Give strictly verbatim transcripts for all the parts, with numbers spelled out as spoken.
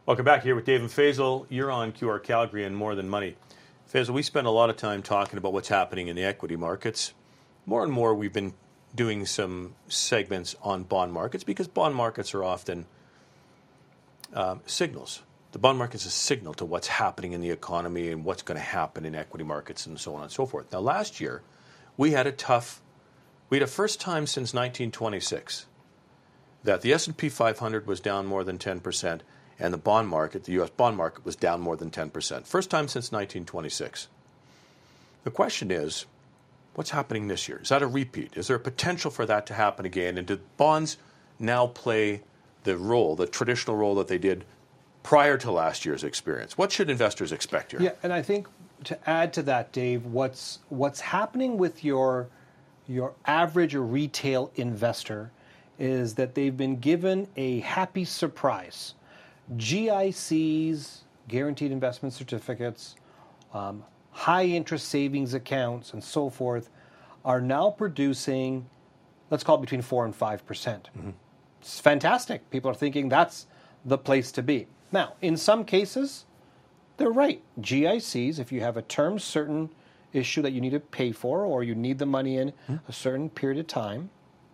Welcome back here with Dave and Faisal. You're on Q R Calgary and More Than Money. Faisal, we spend a lot of time talking about what's happening in the equity markets. More and more we've been doing some segments on bond markets because bond markets are often um, signals. The bond market is a signal to what's happening in the economy and what's going to happen in equity markets and so on and so forth. Now, last year, we had a tough, we had a first time since nineteen twenty-six that the S and P five hundred was down more than ten percent and the bond market, the U S bond market, was down more than ten percent. First time since nineteen twenty-six. The question is, what's happening this year? Is that a repeat? Is there a potential for that to happen again? And do bonds now play the role, the traditional role that they did prior to last year's experience? What should investors expect here? Yeah, and I think to add to that, Dave, what's what's happening with your your average retail investor is that they've been given a happy surprise. G I Cs, guaranteed investment certificates, um, high interest savings accounts, and so forth, are now producing, let's call it between four and five percent. Mm-hmm. It's fantastic. People are thinking that's the place to be. Now, in some cases, they're right. G I Cs, if you have a term certain issue that you need to pay for or you need the money in mm-hmm. a certain period of time,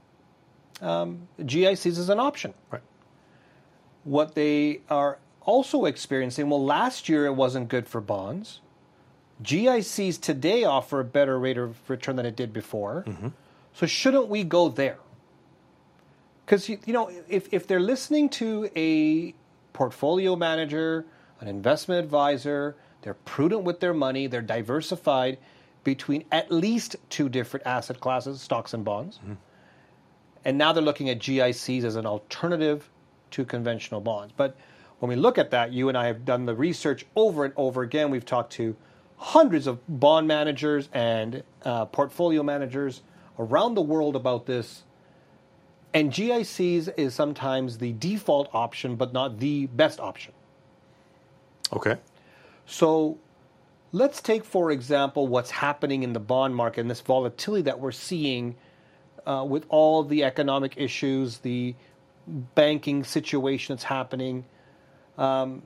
um, G I Cs is an option. Right. What they are also experiencing, well, last year it wasn't good for bonds. G I Cs today offer a better rate of return than it did before. Mm-hmm. So shouldn't we go there? Because, you, you know, if, if they're listening to a portfolio manager, an investment advisor, they're prudent with their money, they're diversified between at least two different asset classes, stocks and bonds. Mm-hmm. And now they're looking at G I Cs as an alternative to conventional bonds. But when we look at that, you and I have done the research over and over again. We've talked to hundreds of bond managers and uh, portfolio managers around the world about this. And G I Cs is sometimes the default option, but not the best option. Okay. So let's take, for example, what's happening in the bond market and this volatility that we're seeing uh, with all the economic issues, the banking situation that's happening. Um,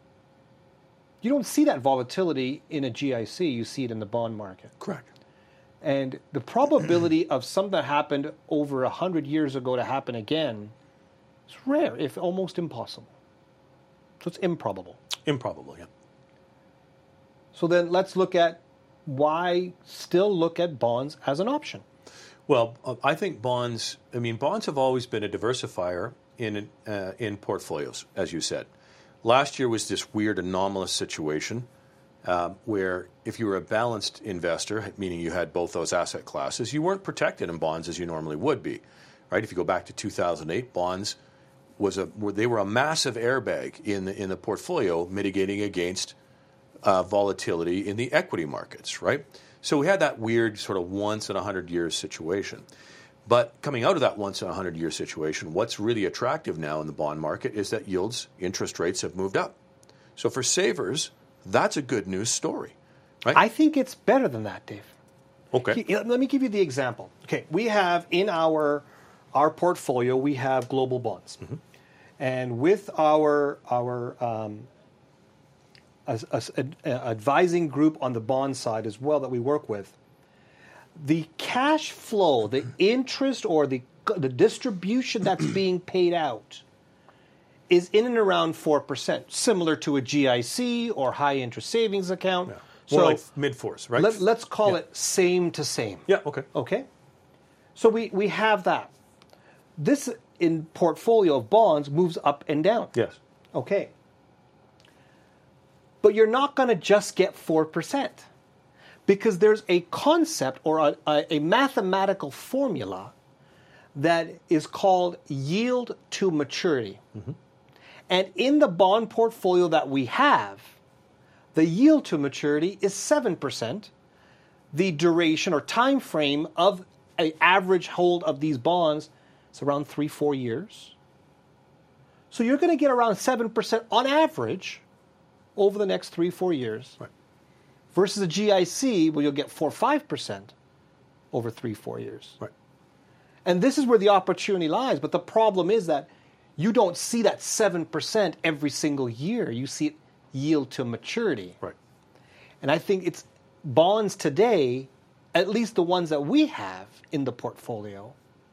you don't see that volatility in a G I C. You see it in the bond market. Correct. And the probability of something that happened over one hundred years ago to happen again is rare, if almost impossible. So it's improbable. Improbable, yeah. So then let's look at why still look at bonds as an option. Well, I think bonds, I mean, bonds have always been a diversifier in uh, in portfolios, as you said. Last year was this weird anomalous situation uh, where if you were a balanced investor, meaning you had both those asset classes, you weren't protected in bonds as you normally would be, right? If you go back to two thousand eight, bonds was a they were a massive airbag in the in the portfolio, mitigating against uh, volatility in the equity markets, right? So we had that weird sort of once in a hundred years situation. But coming out of that once in a hundred year situation, what's really attractive now in the bond market is that yields, interest rates have moved up. So for savers, that's a good news story, right? I think it's better than that, Dave. Okay. Let me give you the example. Okay, we have in our our portfolio, we have global bonds. Mm-hmm. And with our our um, as, as, ad, uh, advising group on the bond side as well that we work with, the cash flow, the interest or the the distribution that's being paid out is in and around four percent, similar to a G I C or high interest savings account. Yeah. More so like mid-fours, right? Let, let's call yeah. it same to same. Yeah, okay. Okay? So we, we have that. This in portfolio of bonds moves up and down. Yes. Okay. But you're not going to just get four percent because there's a concept or a, a, a mathematical formula that is called yield to maturity. Mm-hmm. And in the bond portfolio that we have, the yield to maturity is seven percent. The duration or time frame of an average hold of these bonds is around three, four years. So you're going to get around seven percent on average over the next three, four years. Right. Versus a G I C where you'll get four, five percent over three, four years. Right. And this is where the opportunity lies. But the problem is that you don't see that seven percent every single year. You see it yield to maturity. Right. And I think it's bonds today, at least the ones that we have in the portfolio,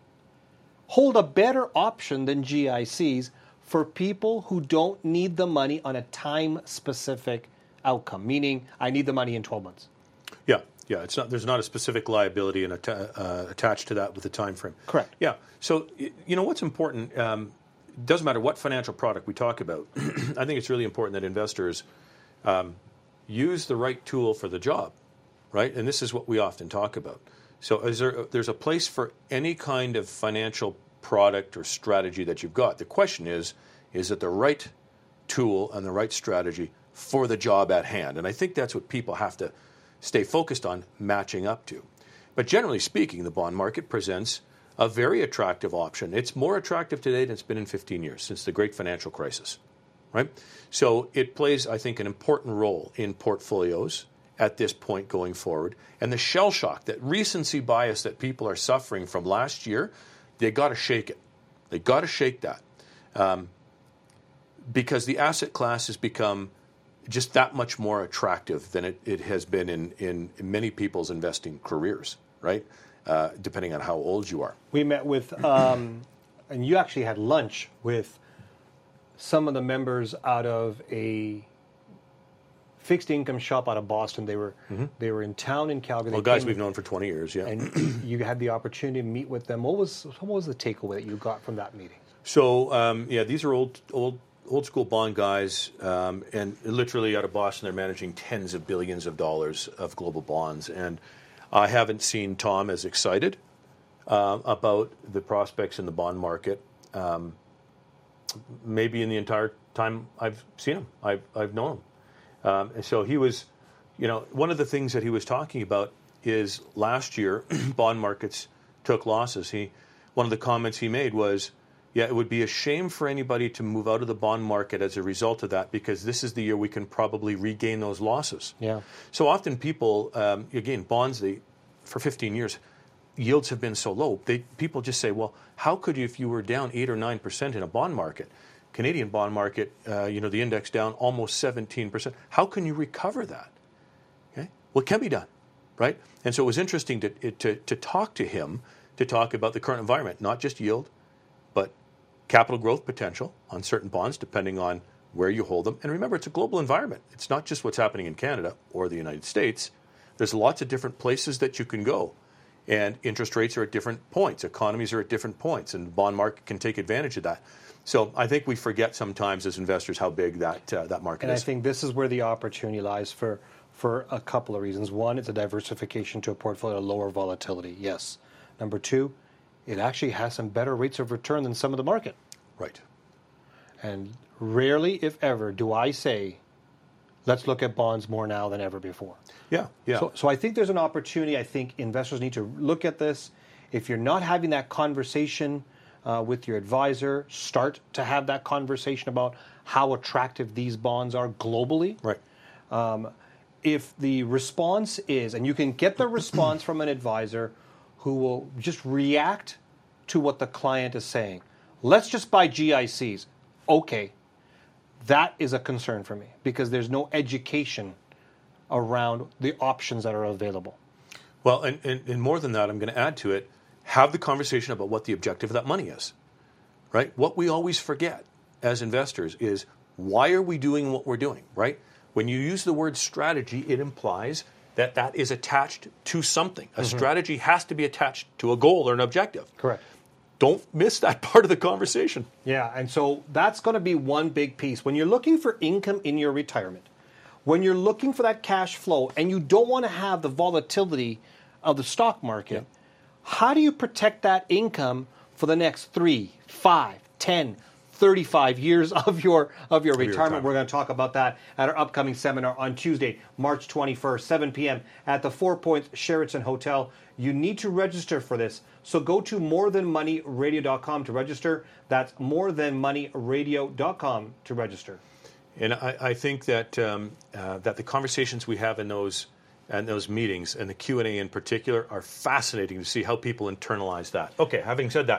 hold a better option than G I Cs for people who don't need the money on a time-specific outcome, meaning I need the money in twelve months. Yeah, yeah. It's not. There's not a specific liability and atta- uh, attached to that with the time frame. Correct. Yeah. So you know what's important. Um, doesn't matter what financial product we talk about. I think it's really important that investors um, use the right tool for the job, right? And this is what we often talk about. So is there, there's a place for any kind of financial product or strategy that you've got. The question is, is it the right tool and the right strategy for the job at hand? And I think that's what people have to stay focused on matching up to. But generally speaking, the bond market presents a very attractive option. It's more attractive today than it's been in fifteen years, since the great financial crisis, right? So it plays, I think, an important role in portfolios at this point going forward. And the shell shock, that recency bias that people are suffering from last year, they got to shake it. They got to shake that. Um, because the asset class has become just that much more attractive than it, it has been in, in many people's investing careers, right? Uh, depending on how old you are. We met with, um, and you actually had lunch with some of the members out of a fixed income shop out of Boston. They were mm-hmm. they were in town in Calgary. Well, they guys came, we've known for twenty years, yeah. And you had the opportunity to meet with them. What was what was the takeaway that you got from that meeting? So, um, yeah, these are old old old school bond guys, um, and literally out of Boston, they're managing tens of billions of dollars of global bonds. And I haven't seen Tom as excited uh, about the prospects in the bond market, um, maybe in the entire time I've seen him. I've, I've known him. Um, and so he was, you know, one of the things that he was talking about is last year bond markets took losses. He, one of the comments he made was, yeah, it would be a shame for anybody to move out of the bond market as a result of that, because this is the year we can probably regain those losses. Yeah. So often people, um, again, bonds, they, for fifteen years, yields have been so low. They, people just say, well, how could you, if you were down eight or nine percent in a bond market, Canadian bond market, uh, you know, the index down almost seventeen percent, how can you recover that? Okay. Well, it can be done, right? And so it was interesting to, to, to talk to him, to talk about the current environment, not just yield, but capital growth potential on certain bonds, depending on where you hold them. And remember, it's a global environment. It's not just what's happening in Canada or the United States. There's lots of different places that you can go. And interest rates are at different points. Economies are at different points. And the bond market can take advantage of that. So I think we forget sometimes as investors how big that uh, that market and is. And I think this is where the opportunity lies for, for a couple of reasons. One, it's a diversification to a portfolio, lower volatility, yes. Number two, it actually has some better rates of return than some of the market. Right. And rarely, if ever, do I say, let's look at bonds more now than ever before. Yeah, yeah. So, so I think there's an opportunity. I think investors need to look at this. If you're not having that conversation uh, with your advisor, start to have that conversation about how attractive these bonds are globally. Right. Um, if the response is, and you can get the response from an advisor who will just react to what the client is saying. Let's just buy G I Cs. Okay. That is a concern for me because there's no education around the options that are available. Well, and, and, and more than that, I'm going to add to it, have the conversation about what the objective of that money is, right? What we always forget as investors is, why are we doing what we're doing, right? When you use the word strategy, it implies that that is attached to something. A mm-hmm. strategy has to be attached to a goal or an objective. Correct. Don't miss that part of the conversation. Yeah, and so that's going to be one big piece. When you're looking for income in your retirement, when you're looking for that cash flow and you don't want to have the volatility of the stock market, yeah. how do you protect that income for the next three, five, ten, thirty-five years of your of your retirement? retirement. We're going to talk about that at our upcoming seminar on Tuesday, March twenty-first, seven p.m. at the Four Points Sheraton Hotel. You need to register for this. So go to more than money radio dot com to register. That's more than money radio dot com to register. And I, I think that um, uh, that the conversations we have in those and those meetings and the Q and A in particular are fascinating to see how people internalize that. Okay, having said that,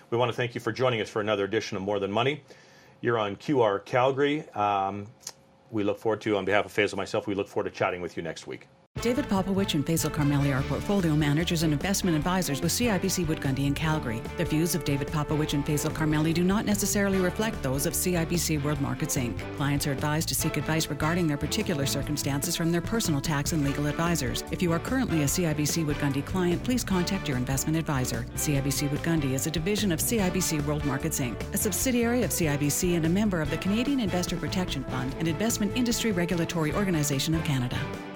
We want to thank you for joining us for another edition of More Than Money. You're on Q R Calgary. Um, we look forward to, on behalf of Faisal and myself, we look forward to chatting with you next week. David Popowich and Faisal Karmali are portfolio managers and investment advisors with C I B C Wood Gundy in Calgary. The views of David Popowich and Faisal Karmali do not necessarily reflect those of C I B C World Markets Incorporated. Clients are advised to seek advice regarding their particular circumstances from their personal tax and legal advisors. If you are currently a C I B C Wood Gundy client, please contact your investment advisor. C I B C Wood Gundy is a division of C I B C World Markets Incorporated, a subsidiary of C I B C and a member of the Canadian Investor Protection Fund and Investment Industry Regulatory Organization of Canada.